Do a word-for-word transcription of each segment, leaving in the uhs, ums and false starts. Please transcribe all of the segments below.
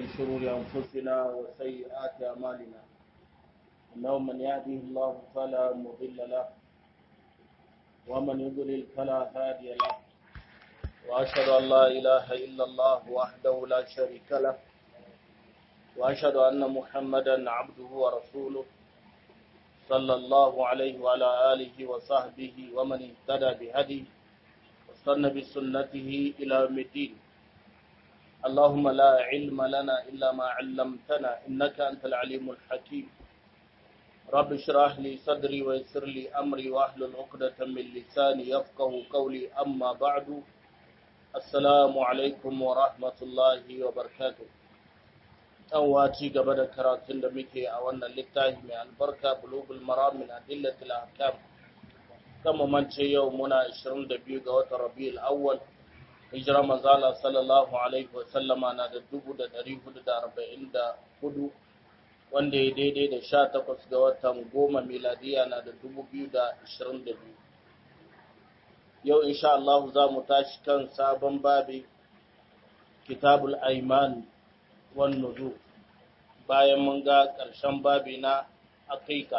شرور أنفسنا وسيئات أعمالنا إنه من يهده الله فلا مضل له ومن يضلل فلا هادي له وأشهد أن لا إله إلا الله وحده لا شريك له وأشهد أن محمدا عبده ورسوله صلى الله عليه وعلى آله وصحبه ومن اهتدى بهديه واستنى بسنته إلى يوم الدين. اللهم لا علم لنا إلا ما علمتنا إنك أنت العليم الحكيم. رب اشرح لي صدري ويسر لي أمري واحلل عقدة من لساني يفقه قولي. أما بعد، السلام عليكم ورحمة الله وبركاته. an waci gaba da karatun da muke a wannan littafi mai albarka bulugul maram min adillatil ahkam. Kama mance yau muna ishirin da biyu ga watan Rabiul Awwal, hijira manzo Allah sallallahu alaihi wa sallama na da dubu da ɗari hudu da arba'in da hudu, wanda ya daidai da sha takwas ga watan goma miladiya na da dubu biyu da ishirin da biyu. Yau insha Allah za mu tashi kan sabon babi kitabul aiman والنذور bayan mun ga ƙarshen babi na aqiqa.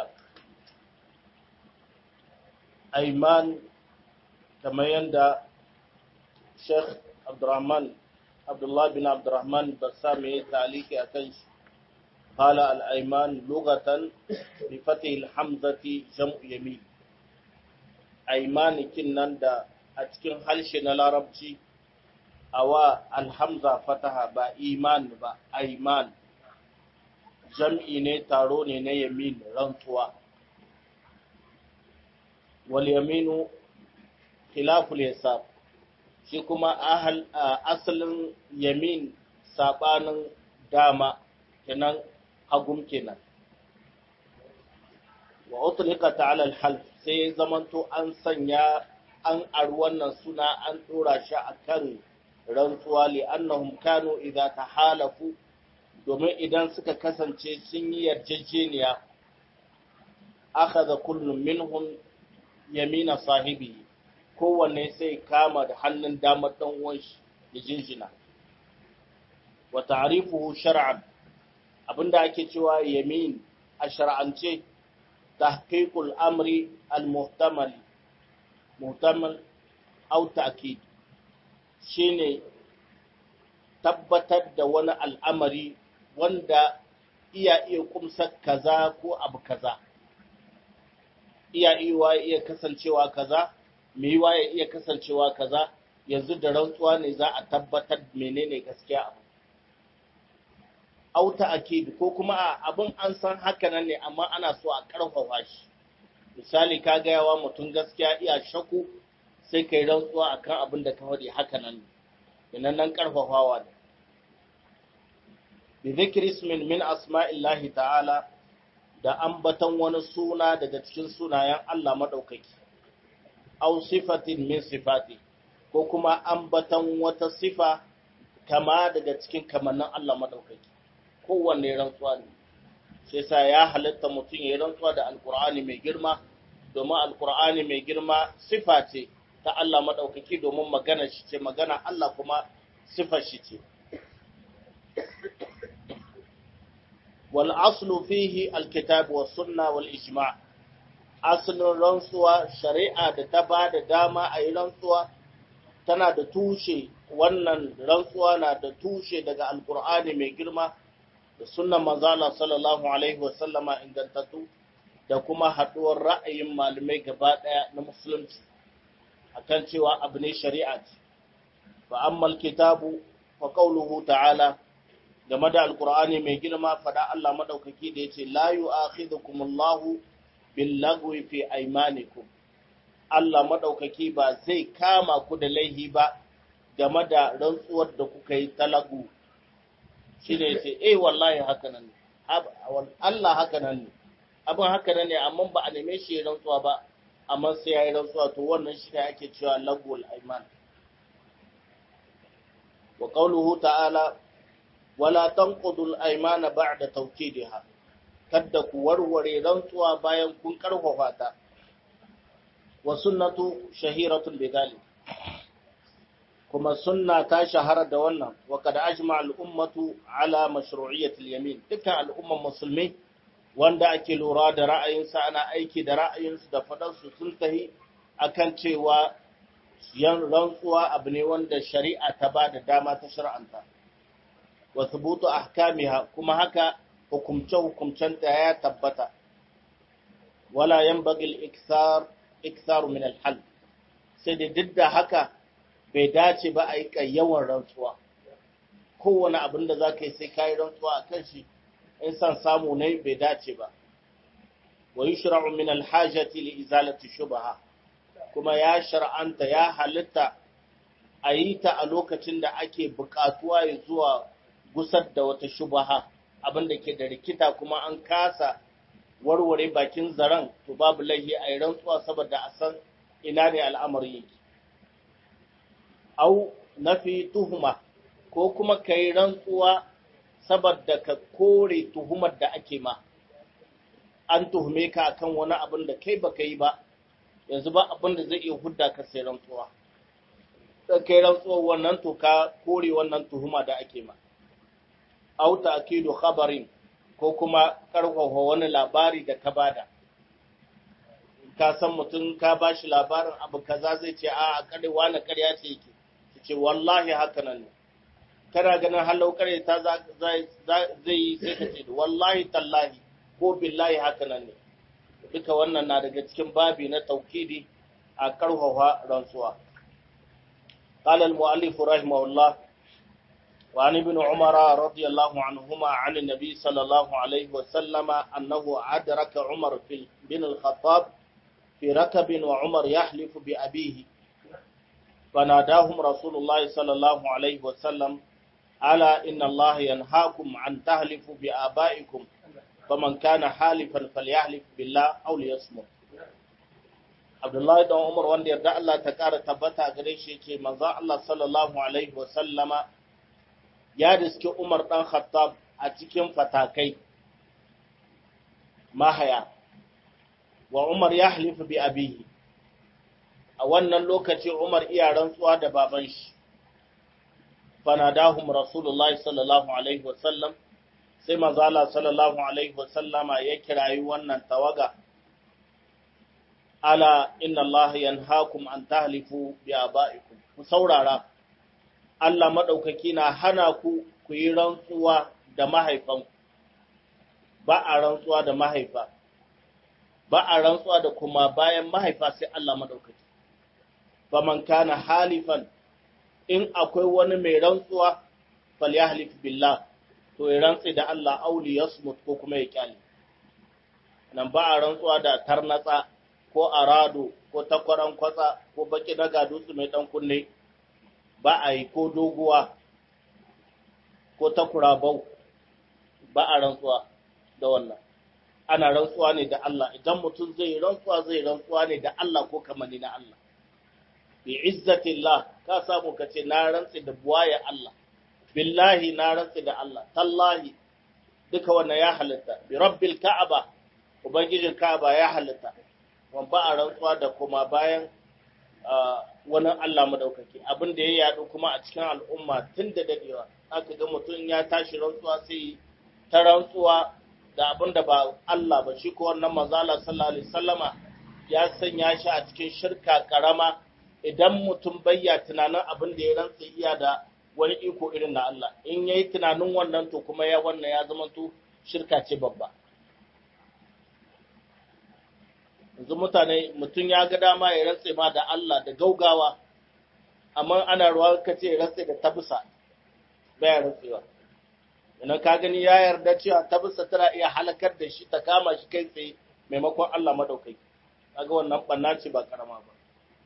Aiman kamar yadda Sheikh Abdurrahman Abdullah bin Abdurrahman Bassam ya taliki akan shi, qala al-ayman lughatan bi fathi al-hamzati jam'u yamin. Ayman kinnan da a cikin harshe na Larabci awa alhamza fataha ba iman ba, aiman jam'i ne, taro ne na yamin, rantsuwa. Wal yaminu khilaful yasab, shi kuma ahal asalin yamin sabanin dama kenan, hagum kenan. Wa utlika ta'ala al-half, sai zamanto an sanya an ar wannan suna an dora shi akan rantsuwa, li'annahum kanu idza tahalafu, domin idan suka kasance sun yi yarjejeniya, akhadha kullu minhum yamina sahibi, kowanne sai kama da hannun damar dan uwan shi da jinjina. Wa ta'rifuhu shar'an, abinda ake cewa yamin a shar'ance tahqiqul amri al-muhtamal muhtamal aw ta'kid, shine tabbatar da wani al'amari wanda iya iya kumsa kaza ko abu kaza, iya iya iya kasancewa kaza, mai yiwa ya iya kasancewa kaza. Yanzu da rantsuwa ne za a tabbatar menene gaskiya abu. Auta akid, ko kuma abin an san haka nan ne amma ana so a karfafa shi. Misali, ka ga yawa mutum gaskiya iya shaku, sai kai rantsuwa akan abin da ka faɗi haka nan, inan nan karfafawa ne. Bi dhikri ismin min asma'illahi ta'ala, da ambatan wani suna daga cikin sunayen Allah madaukaki, aw sifatin min sifati, ko kuma ambatan wata sifa kama daga cikin kamannin Allah madaukaki. Kowanne rantsuwa ne. Sai sa ya halatta mutum ya rantsuwa da Alqur'ani mai girma, domin Alqur'ani mai girma sifa ce ta Allah maɗaukaki, domin magana shi ce, magana Allah kuma sifar shi ce. Wal aslu fihi alkitab was sunna wal ijma', aslin rantsuwa shari'a da ta ba da dama a yi rantsuwa tana da tushe. Wannan rantsuwa na da tushe daga Alqur'ani mai girma da sunnan manzo Allah sallallahu alaihi wa sallama ingantattu, da kuma haɗuwar ra'ayin malamai gaba ɗaya na musulunci akan cewa abu ne shari'a ce. Fa ammal kitabu fa qawluhu ta'ala, game da alqur'ani mai girma fada Allah madaukaki da yace la yu'akhidhukum Allahu bil lagwi fi aymanikum, Allah madaukaki ba zai kama ku da laihi ba game da rantsuwar da kuka yi talagu. Shine yace eh wallahi haka nan ne, Allah haka nan ne, abin haka nan ne, amma ba a neme shi rantsuwa ba, amma sai ya yi rantsuwa, to wannan shi ne ake cewa lagwul aiman. Wa qawluhu ta'ala wala tanqudul aymana ba'da tawkidiha, kada ku warware rantsuwa bayan kun karfafa ta. Wa sunnatu shahiratun bidhalik, kuma sunna ta shahara da wannan wa kad ajma al-ummatu ala mashru'iyyati al-yamin dukkan al'umman musulmi wanda ake lura da ra'ayinsa ana aiki da ra'ayinsu da fadarsu sun tahi akan cewa yan rantsuwa abu ne wanda shari'a ta ba da dama ta shar'anta wa thubutu ahkamiha kuma haka hukumce hukumcenta ya tabbata wala yanbaghi al-ikthar ikthar min al-hal sai da duk da haka bai dace ba a yi yawan rantsuwa kowane abin da za ka yi sai ka yi rantsuwa a kan shi in san samu ne bai dace ba wa yi shira'un min alhajati li izalati shubaha kuma ya shar'anta ya halitta a yi ta a lokacin da ake buƙatuwa ya zuwa gusar da wata shubaha abin da ke da rikita kuma an kasa warware bakin zaren to babu laihi a yi rantsuwa saboda a san ina ne al'amari yake au nafi tuhuma ko kuma kai rantsuwa saboda ka kore tuhumar da ake ma an tuhume ka akan wani abin da kai baka yi ba yanzu ba abin da zai iya hudda ka sai rantsuwa sai kai rantsuwa wannan to ka kore wannan tuhuma da ake ma au ta'kidu khabarin ko kuma karfafa wani labari da ka bada ka san mutum ka bashi labarin abu kaza zai ce a a kare wani ƙarya ce yake ce wallahi haka nan ne kana ganin halau kare ta zai yi sai ka ce wallahi tallahi ko billahi haka nan ne duka wannan na daga cikin babi na taukidi a karfafa rantsuwa قال المؤلف رحمه الله وعن ابن عمر رضي الله عنهما عن النبي صلى الله عليه وسلم أنه أدرك عمر بن الخطاب في ركب وعمر يحلف بأبيه فناداهم رسول الله صلى الله عليه وسلم ألا إن الله ينهاكم عن تحلفوا بآبائكم فمن كان حالفا فليحلف بالله أو ليصمت Abdullahi dan Umar wanda yarda Allah ta ƙara tabbata gare shi yake manzo Allah sallallahu alaihi wa sallama ya riske Umar dan Khattab a cikin fatakai mahaya wa Umar ya halifu bi abihi a wannan lokaci Umar iya rantsuwa da baban shi fanadahum Rasulullahi sallallahu alaihi wa sallam sai manzo Allah sallallahu alaihi wa sallama ya kirayi wannan tawaga ala inna Allah yanhaakum an tahlifu bi abaikum ku saurara Allah madaukaki na hana ku ku yi rantsuwa da mahaifan ba a rantsuwa da mahaifa ba a rantsuwa da kuma bayan mahaifa sai Allah madaukaki faman kana halifan in akwai wani mai rantsuwa falyahlif billah to ya rantsi da Allah auli yasmut ko kuma ya kyale nan ba a rantsuwa da tarnatsa ko arado ko takwaran kwatsa ko baki daga dutse mai dan kunne ba a yi ko doguwa ko takurabau ba a rantsuwa da wannan ana rantsuwa ne da Allah idan mutum zai rantsuwa zai rantsuwa ne da Allah ko kamani na Allah bi izzatillah ka samu kace na rantsi da buwaya Allah billahi na rantsi da Allah tallahi duka wannan ya halitta bi rabbil ka'aba ubangijin ka'aba ya halitta wan ba a rantsuwa da kuma bayan wani Allah madaukaki abin da ya yadu kuma a cikin al'umma tun da dadewa aka ga mutum ya tashi rantsuwa sai ta rantsuwa da abin da ba Allah ba shi ko wannan manzo Allah sallallahu alaihi wasallama ya sanya shi a cikin shirka karama idan mutum bayya tunanin abin da ya rantsa iya da wani iko irin na Allah in yayi tunanin wannan to kuma ya wannan ya zama to shirka ce babba yanzu mutane mutum ya ga dama ya rantse ma da Allah da gaugawa amma ana ruwa ka ce rantse da tabusa baya rantsewa idan ka gani ya yarda cewa tabusa tana iya halakar da shi ta kama shi kai tsaye maimakon Allah madaukai kaga wannan banna ce ba karama ba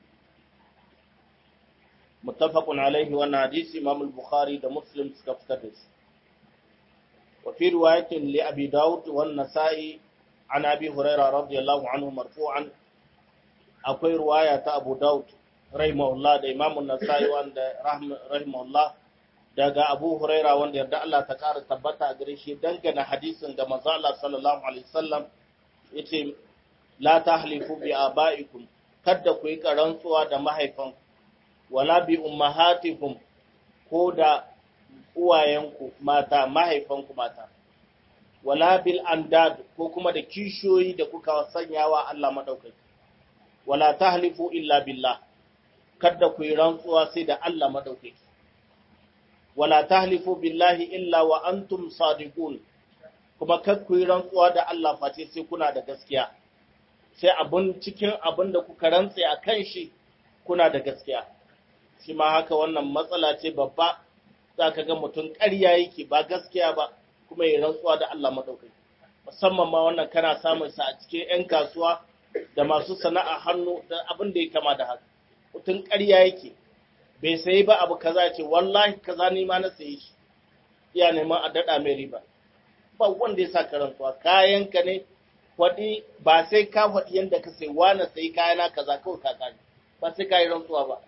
muttafaqun alaihi wa hadisi Imam al-Bukhari da Muslim suka fitar da shi wa fi riwayatin li Abi Dawud wa an-Nasa'i عن أبي هريرة رضي الله عنه مرفوعا أقول رواية أبو داود رحمه الله دا إمام النسائي وان رحمه الله دا أبو هريرة وان يرد الله تكار تبتا أغريشي دنگنا حديثا دا مزالة صلى الله عليه وسلم يتي لا تحلفوا بآبائكم kada ku yi karantsuwa da mahaifanku wala bi ummahatikum ko da uwayenku mata mahaifanku mata wala bil andad ko kuma da kishoyi da kuka sanyawa Allah madaukaki wala tahlifu illa billah kada ku yi rantsuwa sai da Allah madaukaki wala tahlifu billahi illa wa antum sadiqun kuma kad ku yi rantsuwa da Allah face sai kuna da gaskiya sai abun cikin abun da kuka rantse a kan shi kuna da gaskiya shi ma haka wannan matsala ce babba zaka ga mutum ƙarya yake ba gaskiya ba kuma yi rantsuwa da Allah madaukaki musamman ma wannan kana samun sa a cikin ƴan kasuwa da masu sana'a hannu da abin da ya kama da haka mutum ƙarya yake bai sayi ba abu kaza ce wallahi kaza ni ma na sayi shi iya neman a dada mai riba ba wanda ya sa ka rantsuwa kayan ka ne wadi ba sai ka faɗi yanda ka sai wani sayi kayana kaza kawai ka kare ba sai ka yi rantsuwa ba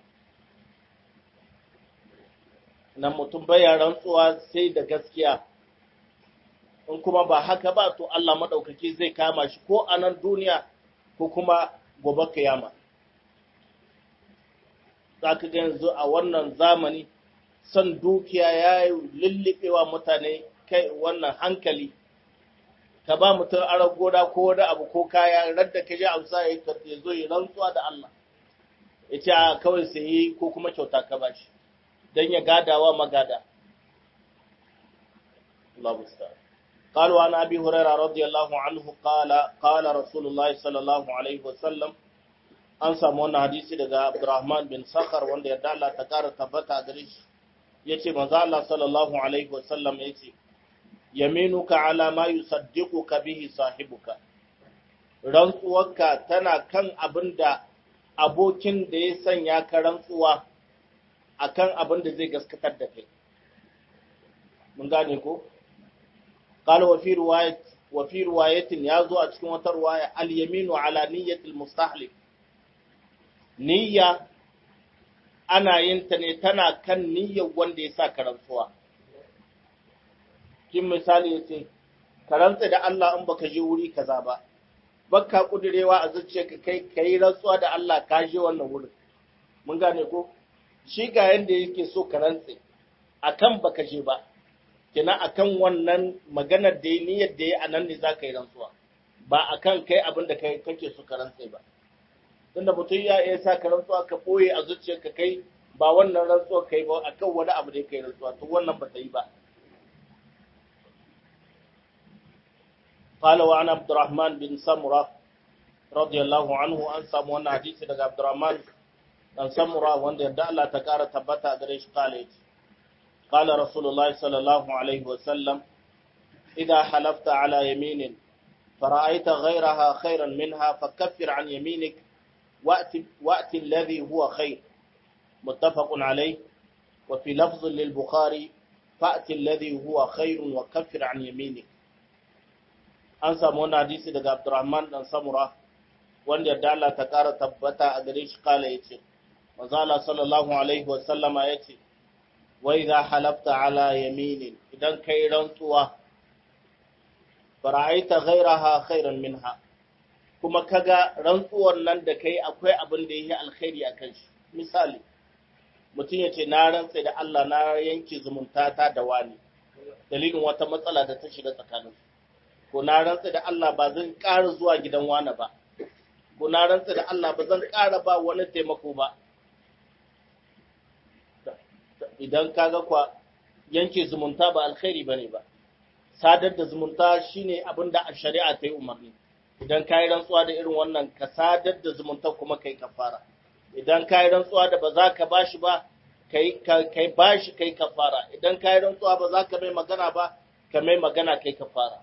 nan mutum baya rantsuwa sai da gaskiya in kuma ba haka ba to Allah madaukaki zai kama shi ko a nan duniya ko kuma gobe kiyama zaka ga yanzu a wannan zamani son dukiya ya lullubewa mutane kai wannan hankali ka ba mutum aron goda ko wani abu ko kaya radda ka ji amsa ya zo yi rantsuwa da Allah ya ce a kawai sai ko kuma kyauta ka ba shi don ya gadawa magada Allah musta قالوا عن أبي هريرة رضي الله عنه قال قال رسول الله صلى الله عليه وسلم an samu wannan hadisi daga Abdurrahman bin Sakhar wanda ya dala ta kara tabbata gare shi yace manzo Allah sallallahu alaihi wasallam yace yaminuka ala ma yusaddiquka bihi sahibuka rantsuwarka tana kan abinda abokin da ya sanya ka rantsuwa akan abinda zai gaskatar da kai mun gane ko qala wa fi riwayat wa fi riwayatin yazo a cikin wata riwaya al yaminu ala niyyati al mustahlif niyya ana yin ta ne tana kan niyyar wanda ya sa karantsuwa. Kin misali ya ce, karanta da Allah in baka je wuri kaza ba, baka kudurewa a zuciya ka kai ka yi rantsuwa da Allah ka je wannan wurin. Mun gane ko? Shi ga yanda yake so karantse, akan baka je ba, kina akan wannan maganar da ya niyyar da ya a nan ne za ka yi rantsuwa, ba akan kai abin da kake so karantse ba. Tunda mutum ya iya sa ka rantsuwa ka ɓoye a zuciyarka kai ba wannan rantsuwa kai ba akan wani abu da kai rantsuwa to wannan ba ta yi ba. Qala wa an Abdurrahman bin Samura radiyallahu anhu an samu wannan hadisi daga Abdurrahman dan Samura wanda yadda Allah ta kara tabbata gare shi kala yace qala Rasulullah sallallahu alaihi wa sallam idha halafta ala yaminin fara'aita ghayraha khayran minha fakaffir an yaminik وأتي, وأتي الذي هو خير متفق عليه وفي لفظ للبخاري فأتي الذي هو خير وكفر عن يمينك أنسى من حديث دقى عبد الرحمن بن سمرة وأن يدعى تكار تبتا أدريش قال يتي وزال صلى الله عليه وسلم يتي وإذا حلفت على يمين إذن كيرنتوا فرأيت غيرها خيرا منها kuma kaga rantsuwar nan da kai akwai abin da yake alkhairi akan shi misali mutum yace na rantsa da Allah na yanke zumunta ta da wani dalilin wata matsala da ta shiga tsakaninsu ko na rantsa da Allah ba zan ƙara zuwa gidan wani ba ko na rantsa da Allah ba zan ƙara ba wani taimako ba idan kaga kwa yanke zumunta ba alkhairi bane ba sadar da zumunta shine abin da a shari'a ta yi umarni idan ka yi rantsuwa da irin wannan ka sadar da zumunta kuma kai kafara idan ka yi rantsuwa da ba za ka bashi ba kai kai bashi kai kafara idan ka yi rantsuwa ba za ka mai magana ba ka mai magana kai kafara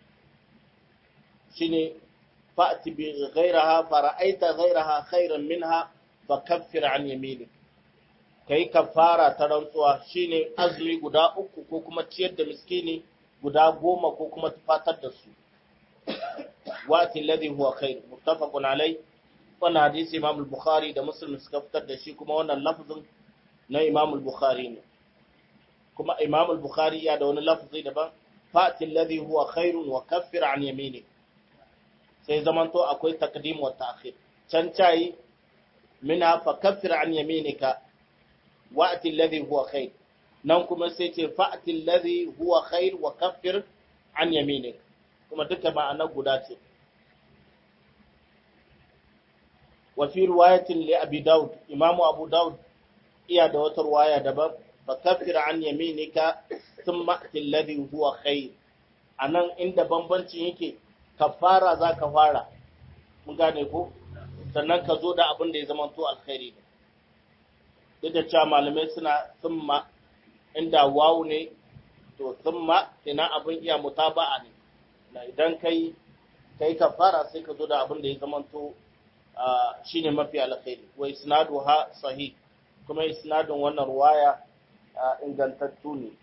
shine fa'ti bi ghayraha fara'aita ghayraha khayran minha fakaffir an yaminik kai kafara ta rantsuwa shine azumi guda uku ko kuma ciyar da miskini guda goma ko kuma tufatar da su wati alladhi huwa khair muttafaqun alayh wannan hadisi Imam al-Bukhari da Muslim suka fitar da shi kuma wannan lafzin na Imam al-Bukhari ne kuma Imam al-Bukhari ya da wani lafzi daban fati alladhi huwa khairun wa kaffir an yaminik sai zamanto akwai taqdim wa ta'khir can tayi mina fa kaffir an yaminika wa'ti alladhi huwa khair nan kuma sai ce fa'ti alladhi huwa khair wa kaffir an yaminik kuma duka ma'ana guda ce wa fi riwayatin li abi daud imamu abu daud iya da wata riwaya daban fa kaffir an yaminika thumma ati alladhi huwa khair anan inda bambancin yake kafara zaka fara mun gane ko sannan ka zo da abin da ya zama to alkhairi duk da cewa malamai suna thumma inda wawu ne to thumma ina abin iya mutaba'a ne na idan kai kai kafara sai ka zo da abin da ya zama to shine mafi alkhairi wa isnaduha sahih kuma isnadun wannan ruwaya ingantattu ne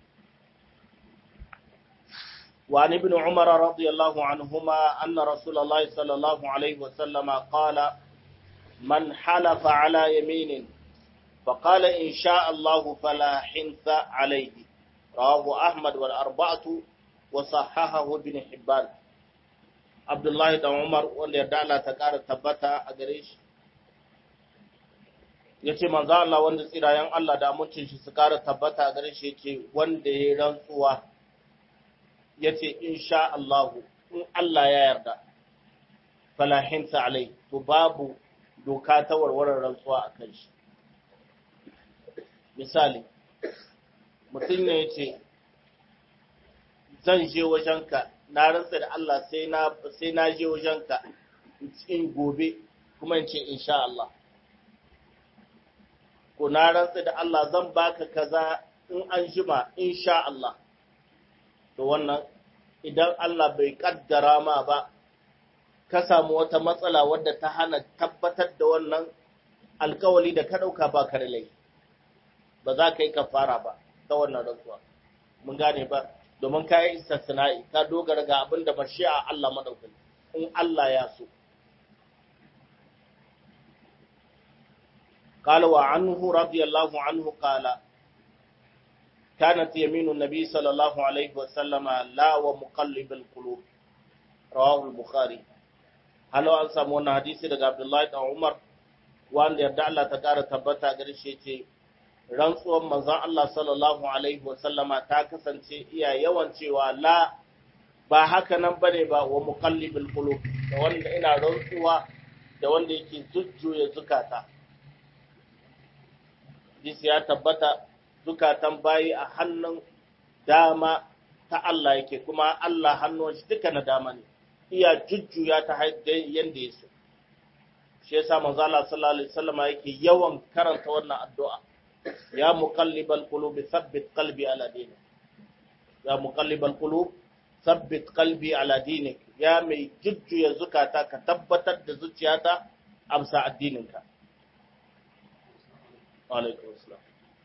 وعن ابن عمر رضي الله عنهما أن رسول الله صلى الله عليه وسلم قال من حلف على يمين فقال إن شاء الله فلا حنث عليه رواه أحمد والأربعة وصححه ابن حبان عبد الله بن عمر wanda yarda Allah ta ƙara tabbata a gare shi yace manzo Allah wanda tsirayen Allah da mutuncin shi su ƙara tabbata a gare shi yace wanda ya rantsuwa yace insha Allah in Allah ya yarda fala hinsa alai to babu doka ta warwarar rantsuwa akan shi misali mutum ne yace zan je wajenka na rantsa da Allah sai na sai na je wajenka in gobe kuma in ce insha Allah ko na rantsa da Allah zan baka kaza in an jima insha Allah to wannan idan Allah bai kaddara ma ba ka samu wata matsala wadda ta hana tabbatar da wannan alkawali da ka dauka ba ka da laifi ba za ka yi kafara ba ta wannan rantsuwa mun gane ba domin ka yi istisna'i ka dogara ga abin da mashi'a Allah madaukaki in Allah ya so قال وعنه رضي الله عنه قال كانت يمين النبي صلى الله عليه وسلم لا ومقلب القلوب رواه البخاري هل an samu wannan hadisi daga Abdullahi da Umar wanda yarda Allah ta kara tabbata gare shi ce rantsuwar manzon Allah sallallahu alaihi wasallama ta kasance iya yawan cewa la ba haka nan bane ba wa muqallibul qulub da wanda ina rantsuwa da wanda yake jujjuya zukata hadisi ya tabbata zukatan bayi a hannun dama ta Allah yake kuma Allah hannun shi duka na dama ne iya jujjuya ta yanda ya so shi yasa manzo Allah sallallahu alaihi wasallam yake yawan karanta wannan addu'a ya muqallibal qulubi thabbit qalbi ala dinik ya muqallibal qulub thabbit qalbi ala dinik ya mai jujjuya zukata ka tabbatar da zuciyata amsa addininka wa alaikum assalam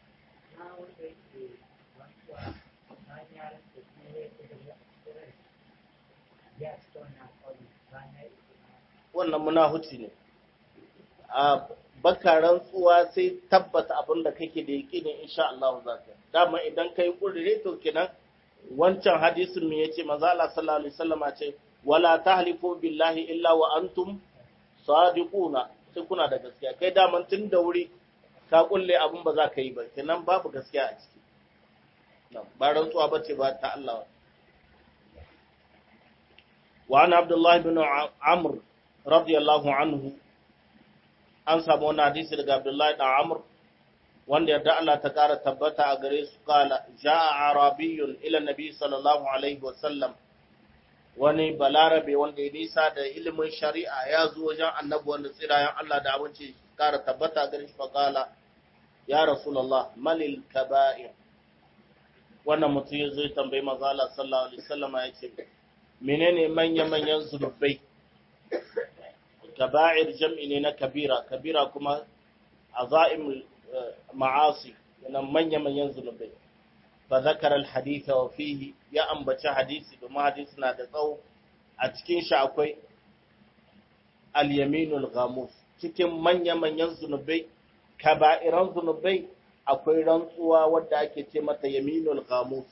wannan munahuci ne a baka rantsuwa sai tabbata abin da kake da yaƙinin insha Allah za ka dama idan kai kudure to kenan wancan hadisin me yace manzo Allah sallallahu alaihi wasallam ce wala tahlifu billahi illa wa antum sadiquna sai kuna da gaskiya kai daman tun da wuri ka kulle abin ba za ka yi ba kenan babu gaskiya a ciki nan ba rantsuwa bace ba ta Allah wa ana Abdullah ibn Amr radiyallahu anhu an samu wani hadisi daga Abdullahi da Amr wanda yarda Allah ta kara tabbata a gare su kala ja'a arabiyyun ila nabi sallallahu alaihi wa sallam wani balarabe wanda ya nisa da ilimin shari'a ya zo wajen annabi wanda tsirayen Allah da abinci kara tabbata a gare shi kala ya rasulullah malil kaba'ir wannan mutum ya zo ya tambayi manzo Allah sallallahu alaihi wasallam ya ce menene manya manyan zunubai kaba'ir jam'i ne na kabira kabira kuma azaim ma'asi yana manya-manyan zunubai fa zakara al-hadith wa fihi ya ambaci hadisi kuma hadisi na da tsawo a cikin shi akwai al-yaminul ghamus cikin manya-manyan zunubai kaba'iran zunubai akwai rantsuwa wadda ake ce mata yaminul ghamus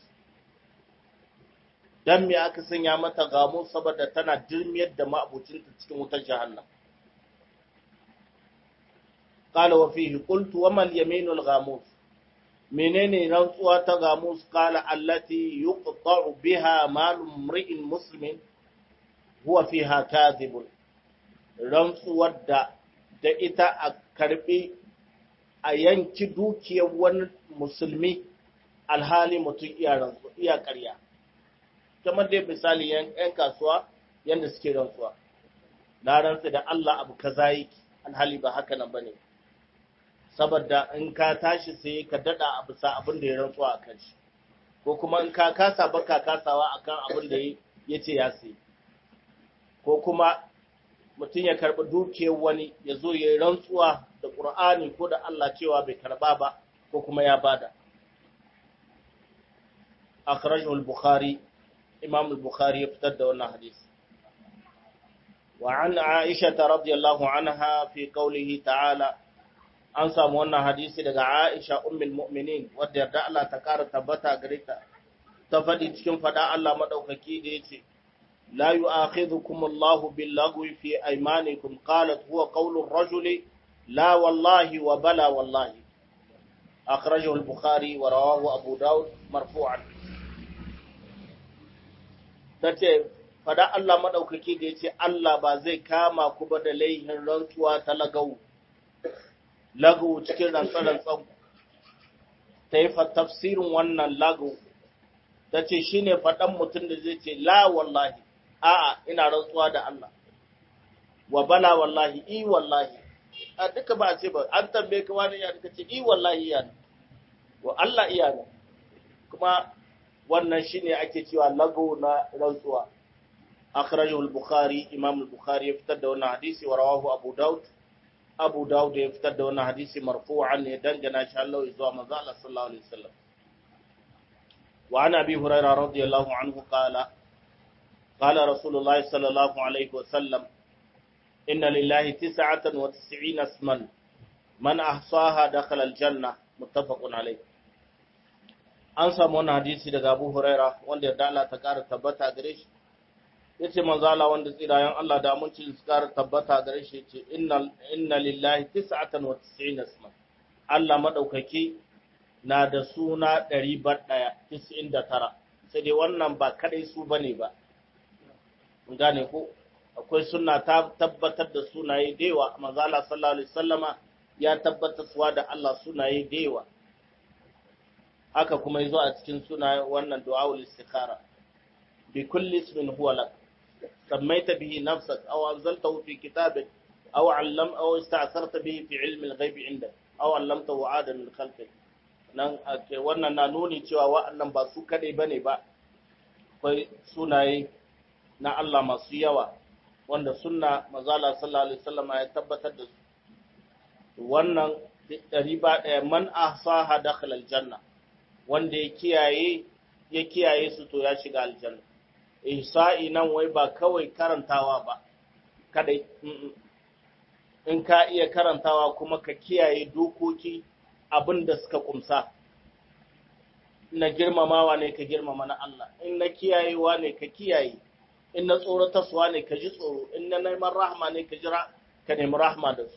dan me aka sanya mata ghamus saboda tana dirmiyar da ma'abucinta cikin wutar jahannam qala wa fihi qultu wa mal yaminul ghamus menene rantsuwa ta gamus qala allati yuqta'u biha malu imri'in muslimin huwa fiha kadhibun rantsuwar da da ita a karbi a yanki dukiyar wani musulmi alhali mutum iya rantsu iya ƙarya kamar dai misali yan kasuwa yanda suke rantsuwa na rantsu da Allah abu kaza yake alhali ba haka nan bane saboda in ka tashi sai ka dada a bisa abin da ya rantsuwa a kan shi ko kuma in ka kasa baka kasawa akan abin da ya ce ya sai ko kuma mutum ya karbi dukiyar wani ya zo ya yi rantsuwa da Qur'ani ko da Allah cewa bai karba ba ko kuma ya bada akhrajahu al-Bukhari Imam al-Bukhari ya fitar da wannan hadisi wa an Aisha radhiyallahu anha fi qawlihi ta'ala an samu wannan hadisi daga Aisha ummul mu'minin wadda yarda Allah ta kara tabbata gare ta ta faɗi cikin faɗa Allah madaukaki da yace la yu'akhidhukum Allahu bil lagwi fi aymanikum qalat huwa qawlu ar-rajuli la wallahi wa bala wallahi akhrajahu al-Bukhari wa rawahu Abu Dawud marfu'an tace faɗa Allah madaukaki da yace Allah ba zai kama ku ba da laihin rantsuwa ta lagawu lagu cikin rantsarantsan ta yi tafsirin wannan lagu ta ce shi ne faɗan mutum da zai ce la wallahi a'a ina rantsuwa da Allah wa bala wallahi i wallahi a duka ba a ce ba an tambaye ka wani ya duka ce i wallahi iya ne wa Allah iya ne kuma wannan shi ne ake cewa lagu na rantsuwa akhrajahu al-Bukhari Imam al-Bukhari ya fitar da wannan hadisi wa rawahu Abu Dawud Abu Dawud ya fitar da wannan hadisi marfu'an ne dangana shi Allah zuwa manzo Allah sallallahu alaihi wasallam. Wa an Abi Hurairah radiyallahu anhu qala qala Rasulullah sallallahu alaihi wasallam inna lillahi tis'atan wa tis'ina isman man ahsaha dakhala al-janna muttafaqun alayh. An samu wannan hadisi daga Abu Hurairah wanda da Allah ta kara tabbata gare shi yace manzo Allah wanda tsirayen Allah da amincin su kara tabbata gare shi yace inna inna lillahi tis'atan wa tis'ina isman Allah madaukaki na da suna ɗari tis'in da tara sai dai wannan ba kadai su bane ba mun gane ko akwai sunna ta tabbatar da sunaye dewa manzo Allah sallallahu alaihi wasallama ya tabbatar suwa da Allah sunaye dewa haka kuma yazo a cikin sunaye wannan du'aul istikhara bi kulli ismin huwa lak سميت به نفسك أو أنزلته في كتابك أو علم أو استعثرت به في علم الغيب عندك أو علمته عادا من خلقك nan wannan na nuni cewa wa'annan ba su kadai bane ba akwai sunaye na Allah masu yawa wanda sunna mazala sallallahu alaihi wasallam ya tabbatar da su wannan riba daya man ahsaha dakhala aljanna wanda ya kiyaye ya kiyaye su to ya shiga aljanna ihsa'i nan wai ba kawai karantawa ba kadai in ka iya karantawa kuma ka kiyaye dokoki abin da suka kumsa na girmamawa ne ka girmama na Allah in na kiyayewa ne ka kiyaye in na tsoratarwa ne ka ji tsoro in na neman rahma ne ka jira ka nemi rahma da su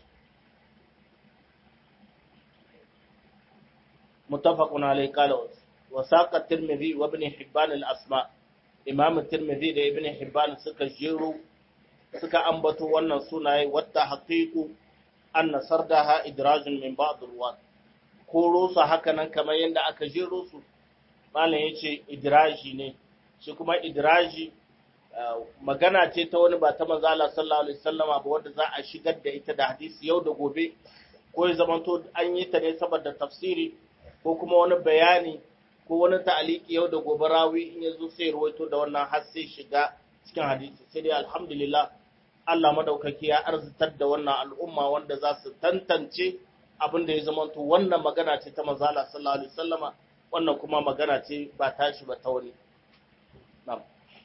muttafaqun alayhi qala wa saqa at-Tirmidhi wa Ibn Hibban al-asma' Imam Tirmidhi da Ibn Hibban suka jero suka ambato wannan sunaye wata haqiqu anna sardaha idrajun min ba'd ruwat koro su haka nan kamar yadda aka jero su malam yace idraji ne shi kuma idraji magana ce ta wani ba ta manzo Allah sallallahu alaihi wasallama ba wanda za a shigar da ita da hadisi yau da gobe ko ya zamanto an yi ta ne saboda tafsiri ko kuma wani bayani ko wani ta'aliki yau da gobe rawi in yazo sai ruwaito da wannan har sai shiga cikin hadisi sai dai alhamdulillah Allah madaukaki ya arzitar da wannan al'umma wanda za su tantance abin da ya zamanto wannan magana ce ta manzo Allah sallallahu alaihi wasallama wannan kuma magana ce ba tashi ba ta wani na'am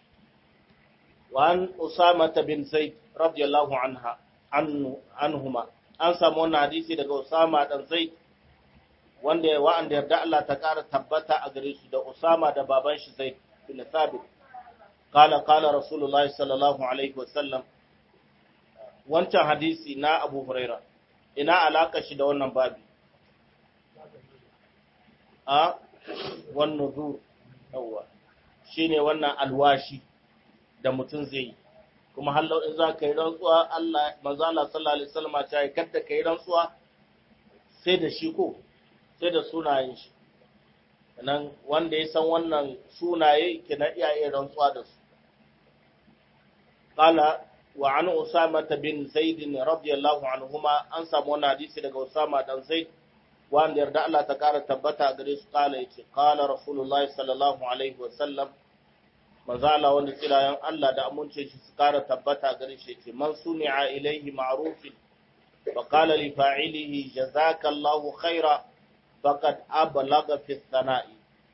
wa an Usama bin Zaid radiyallahu anha annu anhuma an samu wannan hadisi daga Usama dan Zaid wanda wa'anda yarda Allah ta ƙara tabbata a gare su da Usama da baban shi Zaid bin Thabit qala qala Rasulullahi sallallahu alaihi wasallam wancan hadisi na Abu Huraira ina alaka shi da wannan babi a wannan zu yawa shine wannan alwashi da mutum zai yi kuma hallau in za ka yi rantsuwa Allah manzo Allah sallallahu alaihi wasallam ta yi kada ka yi rantsuwa sai da shi ko sai da sunayen shi nan wanda ya san wannan sunaye kina iya yin rantsuwa da su qala wa an usama bin zaid radiyallahu anhuma an samu wannan hadisi daga usama dan zaid wanda yarda Allah ta kara tabbata gare su kala yace qala rasulullahi sallallahu alaihi wasallam manzo Allah wanda tsirayen Allah da amince shi su kara tabbata gare shi yace man suni'a ilaihi ma'rufin fa qala li fa'ilihi jazakallahu khaira faqad ablagha fi thana'i.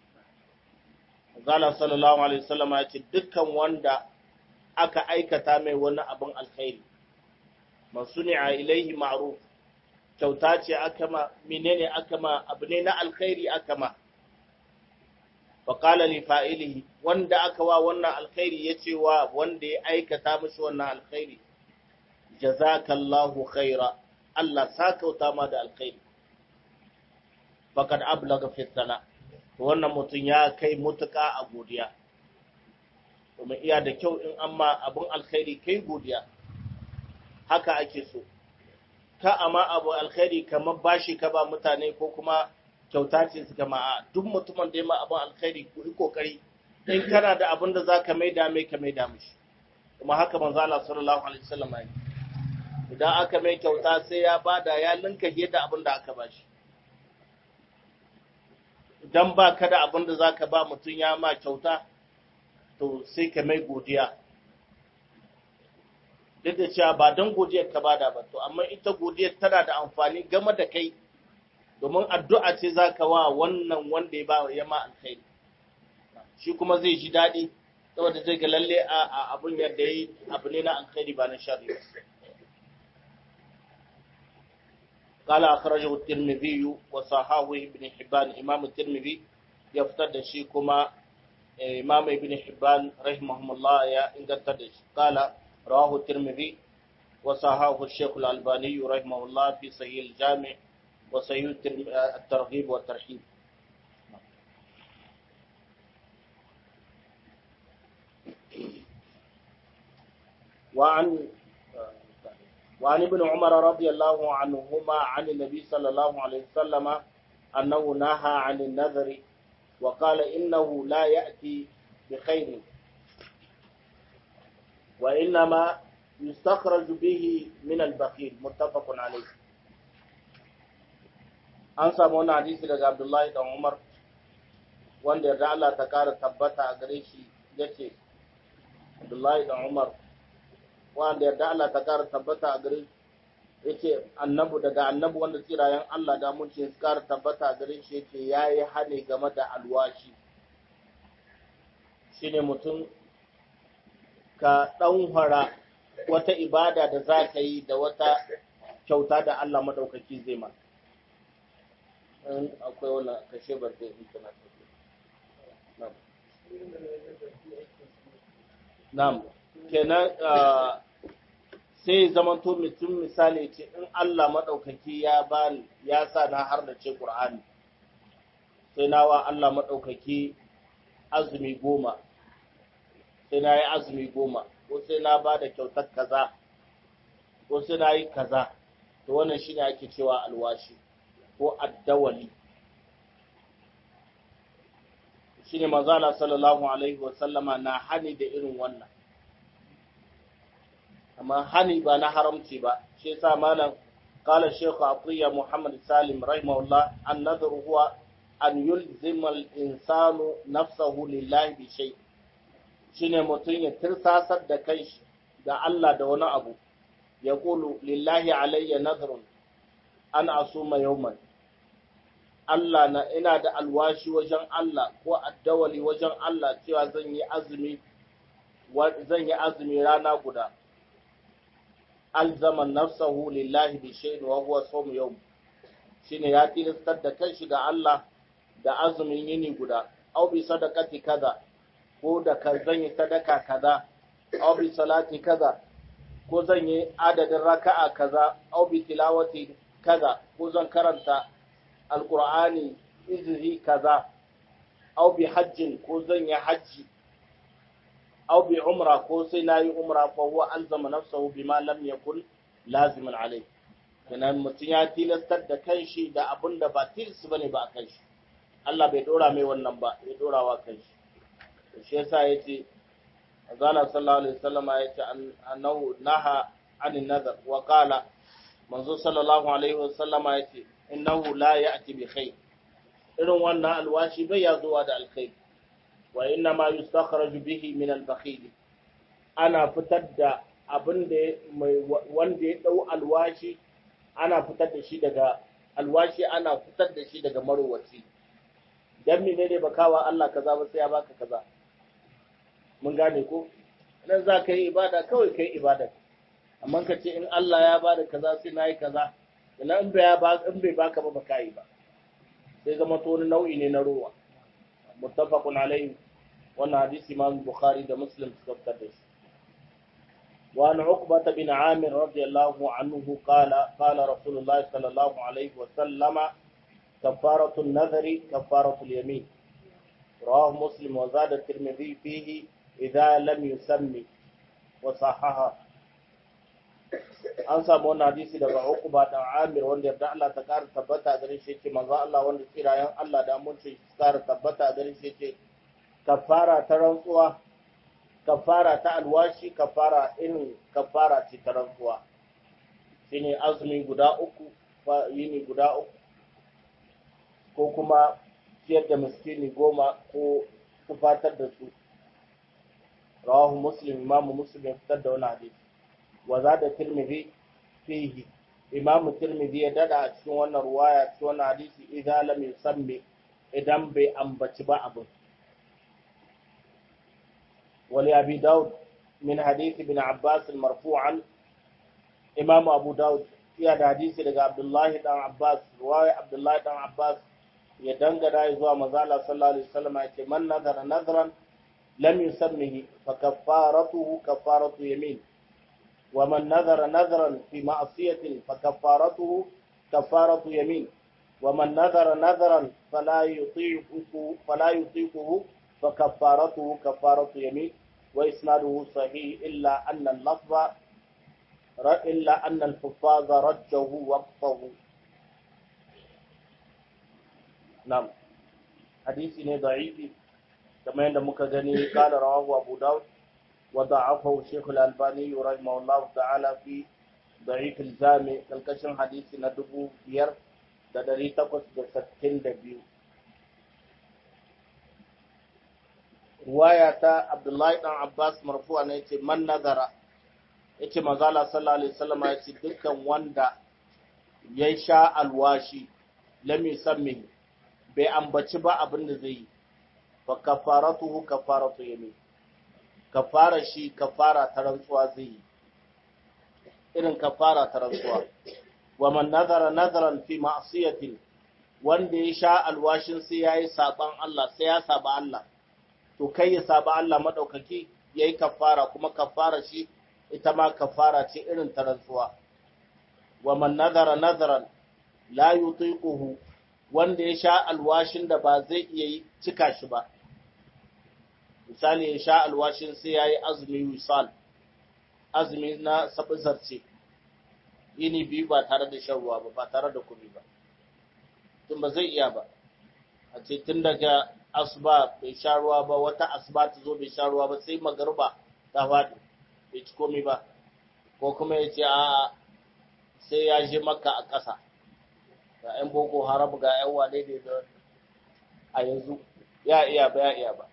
Manzo sallallahu alaihi wasallam yace dukkan wanda aka aikata mai wani abin alkhairi man suni'a ilaihi ma'ruf kyauta ce aka ma menene aka ma abu ne na alkhairi aka ma faƙala li fa'ilihi wanda aka wa wannan alkhairi ya ce wa wanda ya aikata mashi wannan alkhairi jazakallahu khaira Allah sa kauta ma da alkhairi faqad ablaga fi sana wannan mutum ya kai mutuka a godiya kuma iya da kyau in amma abun alkhairi kai godiya haka ake so ka amma abu alkhairi kamar bashi ka ba mutane ko kuma kyauta ce suka ma'a duk mutumin da ya ma abin alkhairi ku yi kokari in kana da abin da za ka maida mai ka maida mishi kuma haka manzo Allah sallallahu alaihi wasallam ya idan aka mai kyauta sai ya bada ya linka yadda abin da aka bashi idan ba ka da abin da za ka ba mutum ya ma kyauta to sai ka mai godiya duk da cewa ba don godiyar ka bada ba to amma ita godiyar tana da amfani game da kai domin addu'a ce za ka wa wannan wanda ya ba ya ma alkhairi shi kuma zai ji daɗi saboda zai ga lalle a abun yadda yi abu ne na alkhairi ba na sharri ba قال أخرجه الترمذي وصححه ابن حبان إمام الترمذي يفتد شي كما إمام ابن حبان رحمه الله يا إن قال رواه الترمذي وصححه الشيخ الألباني رحمه الله في صحيح الجامع وصحيح الترغيب والترهيب. وعن وعن ابن عمر رضي الله عنهما عن النبي صلى الله عليه وسلم أنه نهى عن النذر وقال إنه لا يأتي بخير وإنما يستخرج به من البخيل متفق عليه. an samu wani hadisi daga Abdullahi dan Umar wanda yarda Allah ta kara tabbata a gare shi yace Abdullahi dan Umar wanda yarda Allah ta kara tabbata a gare yace annabu daga annabu wanda tsirayen Allah da mun ce kara tabbata a gare shi yace yayi hane game da alwashi shine mutum ka ɗanhara wata ibada da za ka yi da wata kyauta da Allah maɗaukaki zai ma. In akwai wani kashe barbe internet. Nam. Kenan sai zamanto mutum misali ce in Allah maɗaukaki ya bani ya sa na har da ce Qur'ani. Sai na wa Allah maɗaukaki azumi goma. Sai na yi azumi goma. Ko sai na ba da kyautar kaza. Ko sai na yi kaza. To wannan shine ake cewa alwashi. Ko addawali shine manzo Allah sallallahu alaihi wa sallama na hani da irin wannan amma hani ba na haramci ba shi yasa malam qala shaykh Atiyya Muhammad Salim rahimahullah an-nadhru huwa an yulzima al-insanu nafsahu lillahi bi shay shine mutun ya tirsasar da kai da Allah da wani abu ya qulu lillahi alayya nadhrun an asuma yawman Allah na ina da alwashi wajen Allah ko addawali wajen Allah cewa zan yi azumi zan yi azumi rana guda alzaman nafsahu lillahi bi shay'in wa huwa sawm yawm shine ya tilastar da kanshi ga Allah da azumin yini guda aw bi sadaqati kaza ko da ka zan yi sadaka kaza aw bi salati kaza ko zan yi adadin raka'a kaza aw bi tilawati kaza ko zan karanta alqur'ani izri kaza aw bi hajjin ko zan yi hajji aw bi umra ko sai nayi umra fa huwa alzama nafsahu bima lam yakun laziman alayhi kenan mutum ya tilastar da kanshi da abin da ba tilis bane ba a kanshi Allah bai dora mai wannan ba ya dora wa kanshi shi yasa yace azana sallallahu alaihi wasallam yace annahu naha anin nazar wa qala manzo sallallahu alaihi wasallam yace innahu la ya'ti bi khair irin wannan alwashi bai ya zuwa da alkhair wa inna ma yustakhraju bihi min al-bakhil ana fitar da abin da mai wanda ya dau alwashi ana fitar da shi daga alwashi ana fitar da shi daga marwaci dan menene bakawa Allah kaza ba sai ya baka kaza mun gane ko nan za ka yi ibada kawai kai ibada amma ka ce in Allah ya bada kaza sai nayi kaza ina in bai ba in bai baka ba baka yi ba sai zama to wani nau'i ne na ruwa muttafaqun alayhi wannan hadisi Imam Bukhari da Muslim suka fitar da shi وعن عقبة بن عامر رضي الله عنه قال قال رسول الله صلى الله عليه وسلم كفارة النذر كفارة اليمين رواه مسلم وزاد الترمذي فيه إذا لم يسمي وصححه an samu wannan hadisi daga Uqba da Amir wanda yarda Allah ta kara tabbata gare shi yake manzo Allah wanda kirayen Allah da mun ce kara tabbata gare shi yake kafara ta rantsuwa kafara ta alwashi kafara irin kafara ce ta rantsuwa shine azumi guda uku fa yini guda uku ko kuma ciyar da miskini goma ko tufatar da su rawahu muslim imamu muslim ya fitar da wani hadisi wa zada tirmidhi fihi imamu tirmidhi ya dada a cikin wannan ruwaya cikin wannan hadisi idan lam yusammi idan bai ambaci ba abin ولأبي داود من حديث ابن عباس مرفوعا إمام أبو داود في هذا حديث لقى عبد الله بن عباس رواية عبد الله بن عباس يدنق دايزوا مزالة صلى الله عليه وسلم من نذر نذرا لم يسمه فكفارته كفارة يمين ومن نذر نذرا في معصية فكفارته كفارة يمين ومن نذر نذرا فلا يطيقه فلا يطيقه فكفارته كفارة يمين وإسناده صحيح إلا أن اللفظ إلا أن الحفاظ رجه وقفه نعم حديث ضعيف كما عند مكذني قال رواه أبو داود وضعفه الشيخ الألباني رحمه الله تعالى في ضعيف الجامع كالكشن حديث ندبو بير تدري تقص بستين دبيو ruwaya ta Abdullahi dan Abbas marfu'a ne yace man nazara yace manzo Allah sallallahu alaihi wasallam yace dukkan wanda ya sha alwashi lam yusammi bai ambaci ba abin da zai yi fa kafaratuhu kafaratu yamin kafara shi kafara ta rantsuwa zai yi irin kafara ta rantsuwa wa man nazara nazaran fi ma'siyatin wanda ya sha alwashin sai yayi saban Allah sai ya saba Allah to kai ya saba Allah madaukaki yayi kafara kuma kafara shi ita ma kafara ce irin ta rantsuwa wa man nadara nadaran la yutiquhu wanda ya sha alwashin da ba zai iya cika shi ba misali ya sha alwashin sai yayi azumi wisal azumi na sabizarce yini biyu ba tare da shan ruwa ba ba tare da kumi ba tun ba zai iya ba a ce tun daga asuba bai sha ruwa ba wata asuba ta zo bai sha ruwa ba sai magarba ta faɗi bai ci komai ba ko kuma ya ce a sai ya je maka a ƙasa ga 'yan boko haram ga 'yan wane ne da a yanzu ya iya ba ya iya ba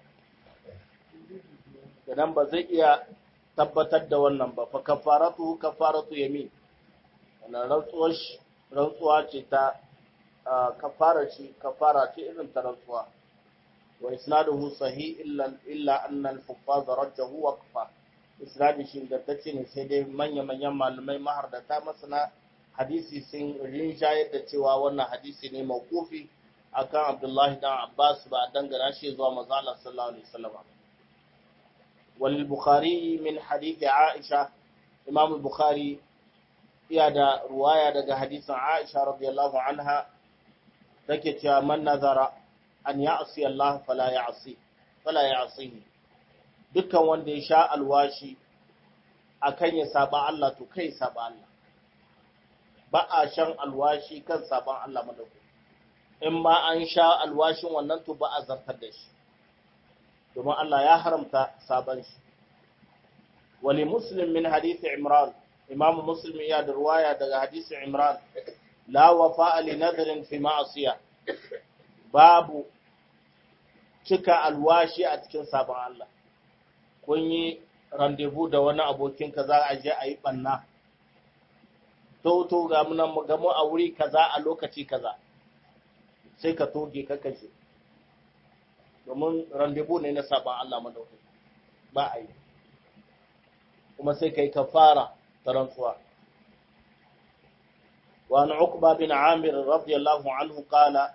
da nan ba zai iya tabbatar da wannan ba fa kafaratu kafaratu yamin wannan rantsuwar rantsuwa ce ta kafara ce kafara ce irin ta rantsuwa wa isnaduhu sahih illa illa anna al-huffaz rajjahu waqfa isnadin shi da tace ne sai dai manya manyan malamai mahardata masana hadisi sun rinjayar da cewa wannan hadisi ne mawqufi akan Abdullahi dan Abbas ba dangana shi zuwa manzo Allah sallallahu alaihi wasallam wal Bukhari min hadith Aisha Imam al-Bukhari iya da ruwaya daga hadisin Aisha radiyallahu anha take cewa man nazara an ya'si Allah fala ya'si fala ya'sihi dukkan wanda ya sha alwashi akan ya saba Allah to kai saba Allah ba a shan alwashi kan saban Allah madauki in ma an sha alwashin wannan to ba a zartar da shi domin Allah ya haramta saban shi wali muslim min hadisi Imran imam muslim ya da ruwaya daga hadisi Imran la wafa li nadrin fi ma'siyah babu cika alwashi a cikin sabon Allah kun yi rendezvous da wani abokin ka za a je a yi banna to to ga mun mu gamu a wuri kaza a lokaci kaza sai ka toge ka kashe domin rendezvous ne na sabon Allah madaukaki ba a yi kuma sai kai kafara ta rantsuwa wa an uqba bin amir radiyallahu anhu qala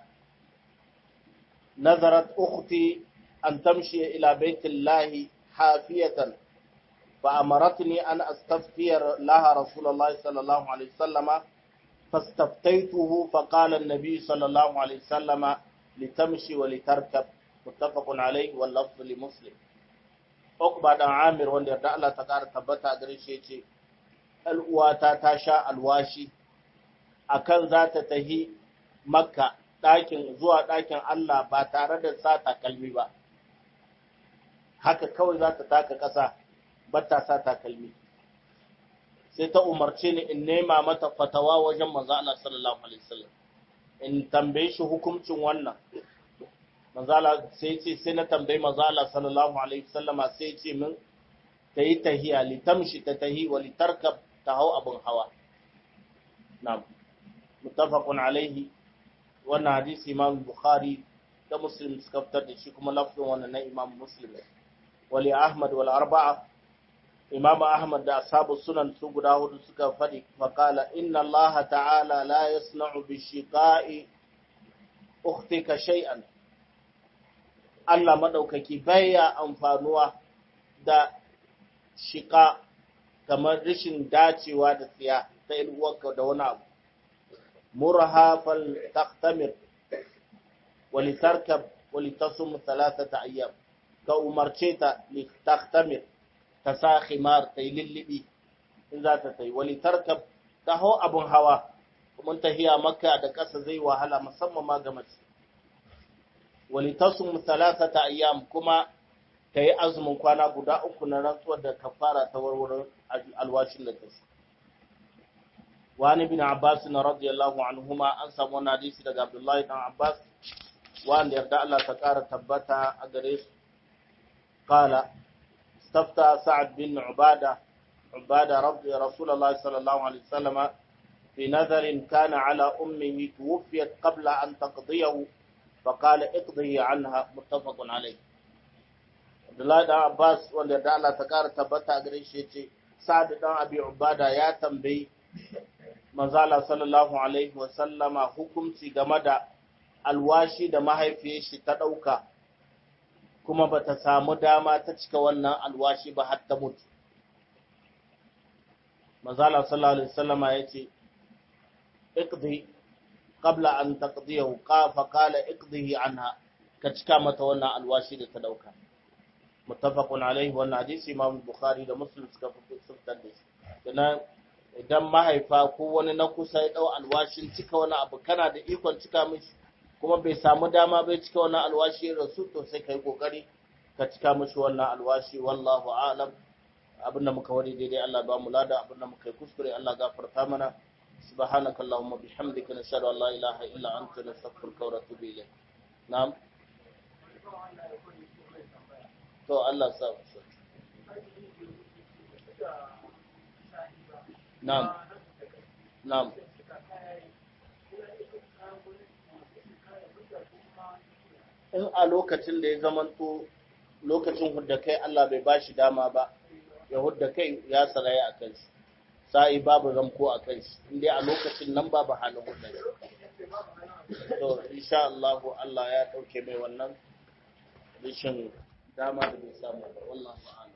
نذرت أختي أن تمشي إلى بيت الله حافية فأمرتني أن أستفتي لها رسول الله صلى الله عليه وسلم فاستفتيته فقال النبي صلى الله عليه وسلم لتمشي ولتركب متفق عليه واللفظ لمسلم عقبة بن عامر wanda da Allah ta ƙara tabbata gare shi yace al'uwata ta sha alwashi akan za ta tahi Makka ɗakin zuwa ɗakin Allah ba tare da sa takalmi ba, haka kawai za ta taka ƙasa ba ta sa takalmi. Sai ta umarce ni in nema mata fatawa wajen manzo Allah sallallahu alaihi wasallam, in tambaye shi hukuncin wannan. Manzo Allah sai ce sai na tambayi manzo Allah sallallahu alaihi wasallama sai ce min ta yi tahiya li tamshi ta tahi wa li tarkab ta hau abin hawa. Na'am. Muttafaqun alaihi wannan hadisi Imam Bukhari da Muslim suka fitar da shi kuma lafzin wannan na Imam Muslim wali Ahmad wal arba'a Imam Ahmad da ashabu sunan su guda hudu suka fadi faqala inna Allah ta'ala la yasna'u bi shiqa'i ukhtika shay'an Allah madaukaki baya amfanuwa da shiqa kamar rishin dacewa da tsiya ta ilwarka da wani abu مرها فلتختمر ولتركب ولتصم ثلاثة أيام كأمرشيتا لتختمر تسا خمار تيللبي إن ذات تي ولتركب تهو أبو هوا ومنتهي مكة دكاس زي وهلا مسمى ما قمت ولتصم ثلاثة أيام كما كي أزم كوانا بداء كنا ننسوا كفارة تورور الواشن لتسا وعن ابن عباس رضي الله عنهما أن سمونا حديث daga Abdullah ibn Abbas wanda yarda Allah ta kara tabbata a gare su qala istafta Sa'd bin Ubada Ubada rabbi Rasulullah sallallahu alaihi wasallam fi nadharin kana ala ummihi tuwfiyat qabla an taqdiyahu faqala iqdihi anha muttafaqun alayh Abdullah ibn Abbas wanda yarda Allah ta kara tabbata a gare shi yace Sa'd dan Abi Ubada ya tambayi manzala sallallahu alaihi wasallama hukunci game da alwashi da mahaifiyar shi ta ɗauka kuma ba ta samu dama ta cika wannan alwashi ba har ta mutu. Manzala sallallahu alaihi wasallama ya ce, Iqdi, qabla an taqdiyahu fa qala iqdihi anha ka cika mata wannan alwashi da ta ɗauka. Muttafaqun alaihi wannan hadisi Imam Bukhari da Muslim suka fitar da shi. Idan mahaifa ko wani na kusa ya ɗau alwashin cika wani abu kana da ikon cika mishi kuma bai samu dama bai cika wannan alwashi rasu to sai kai kokari ka cika mishi wannan alwashi wallahu a'lam abinda muka wari daidai Allah ba mu lada abinda muka yi kuskure Allah gafarta mana subhanaka allahumma bihamdika nashhadu an la ilaha illa anta nastaghfiruka wa natubu ilayk na'am to Allah sa Na'am. Na'am. In a lokacin da ya zamanto lokacin hudda kai Allah bai bashi dama ba, ya hudda kai ya saraya a kan shi, sa'i babu ramko a kan shi, inda a lokacin nan babu halin hudda shi. To, insha Allah, Allah ya ɗauke mai wannan rishin dama da bai samu ba, wallahu a'lam.